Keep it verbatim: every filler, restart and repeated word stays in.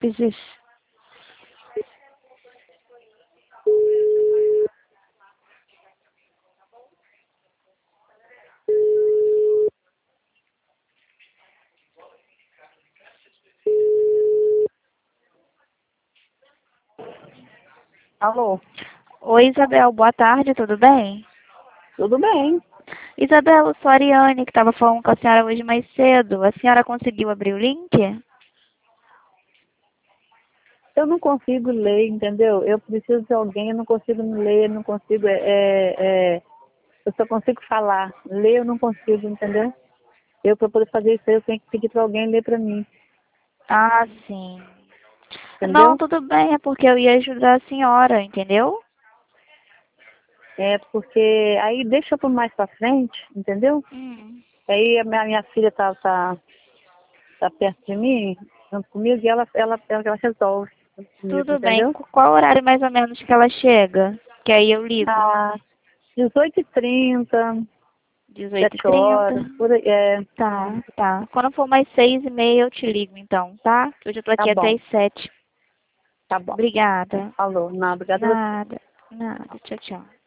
Business. Alô? Oi, Isabel, boa tarde, tudo bem? Tudo bem. Isabel, eu sou a Ariane, que estava falando com a senhora hoje mais cedo. A senhora conseguiu abrir o link? Eu não consigo ler, entendeu? Eu preciso de alguém, eu não consigo ler, não consigo. É, é, é, eu só consigo falar. Ler eu não consigo, entendeu? Eu, para poder fazer isso aí, eu tenho que pedir para alguém ler para mim, Ah, sim. Não, entendeu? tudo bem, é porque eu ia ajudar a senhora, entendeu? É porque aí deixa para mais para frente, entendeu? Hum. Aí a minha, minha filha tá, tá, tá perto de mim, junto comigo, e ela, ela, ela, ela resolve comigo, Tudo bem. entendeu? Qu- Qual horário mais ou menos que ela chega? Que aí eu ligo. Ah, dezoito e trinta, dezoito e sete trinta. horas, por aí. É, Tá, tá. Quando for mais seis e meia eu te ligo então, tá? Que hoje eu tô tá aqui até bom, as sete. tá bom. Obrigada. Falou. Não, obrigada a você. Nada, nada. Tchau, tchau.